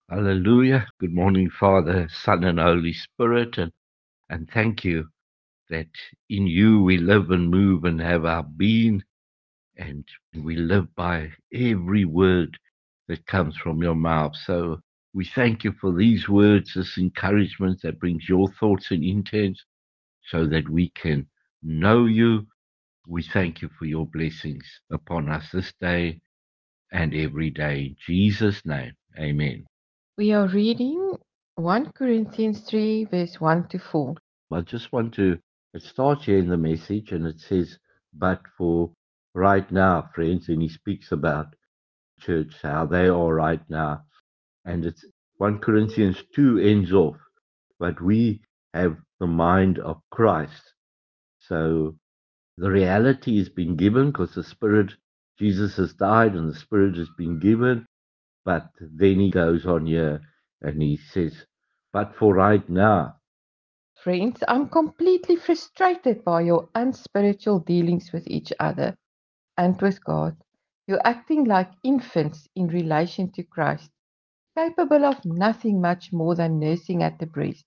Hallelujah. Good morning, Father, Son, and Holy Spirit. And thank you that in you we live and move and have our being, and we live by every word that comes from your mouth. So we thank you for these words, this encouragement that brings your thoughts and intents so that we can know you. We thank you for your blessings upon us this day and every day. In Jesus' name, amen. We are reading 1 Corinthians 3, verse 1 to 4. I just want to, it starts here in the message and it says, but for right now, friends, and he speaks about church, how they are right now. And it's 1 Corinthians 2 ends off, but we have the mind of Christ. So the reality has been given because the Spirit, Jesus has died and the Spirit has been given. But then he goes on here and he says, but for right now, Friends, I'm completely frustrated by your unspiritual dealings with each other and with God. You're acting like infants in relation to Christ, capable of nothing much more than nursing at the breast.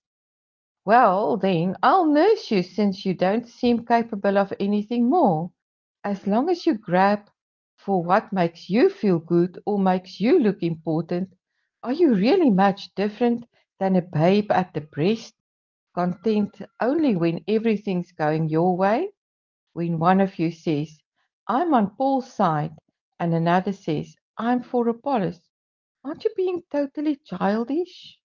Well, then, I'll nurse you since you don't seem capable of anything more. As long as you grab for what makes you feel good or makes you look important, are you really much different than a babe at the breast, content only when everything's going your way? When one of you says, I'm on Paul's side, and another says, I'm for Apollos, aren't you being totally childish?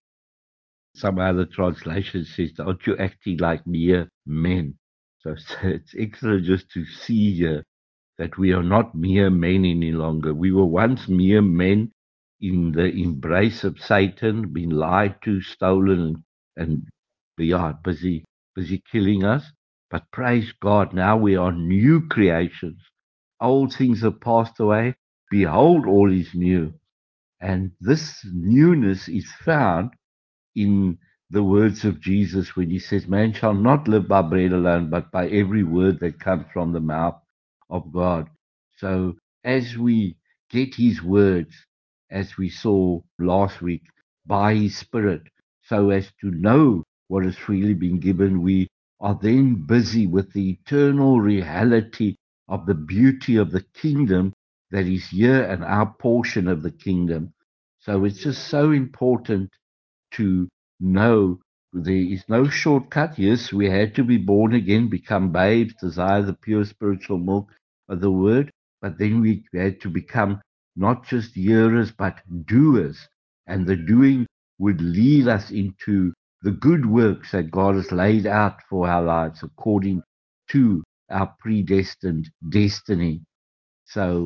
some other translation says, aren't you acting like mere men? So it's excellent just to see here that we are not mere men any longer. We were once mere men in the embrace of Satan, been lied to, stolen, and yeah, busy killing us. But praise God, now we are new creations. Old things have passed away. Behold, all is new. And this newness is found in the words of Jesus when he says, man shall not live by bread alone, but by every word that comes from the mouth of God. So as we get his words, as we saw last week, by his Spirit, so as to know what has freely been given, we are then busy with the eternal reality of the beauty of the kingdom that is here and our portion of the kingdom. So it's just so important to know there is no shortcut. Yes, we had to be born again, become babes, desire the pure spiritual milk of the word, but then we had to become not just hearers, but doers. And the doing would lead us into the good works that God has laid out for our lives according to our predestined destiny. So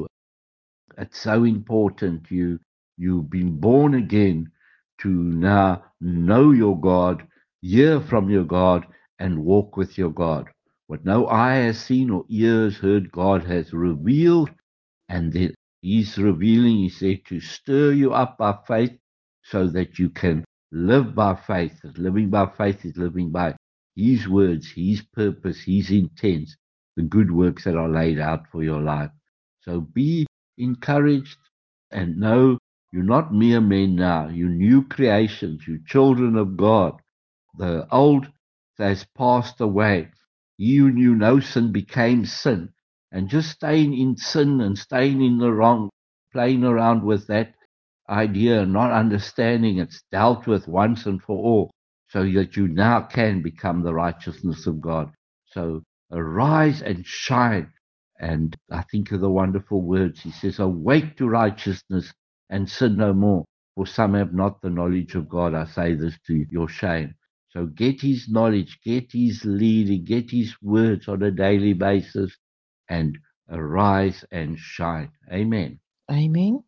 it's so important. You've been born again to now know your God, hear from your God, and walk with your God. What no eye has seen or ears heard, God has revealed, and that He's revealing, He said, to stir you up by faith so that you can live by faith. Living by faith is living by His words, His purpose, His intent, the good works that are laid out for your life. So be encouraged and know you're not mere men now. You're new creations. You're children of God. The old has passed away. He who knew no sin became sin. And just staying in sin and staying in the wrong, playing around with that idea, not understanding it's dealt with once and for all, so that you now can become the righteousness of God. So arise and shine. And I think of the wonderful words. He says, awake to righteousness and sin no more. For some have not the knowledge of God. I say this to your shame. So get his knowledge, get his leading, get his words on a daily basis, and arise and shine. Amen. Amen.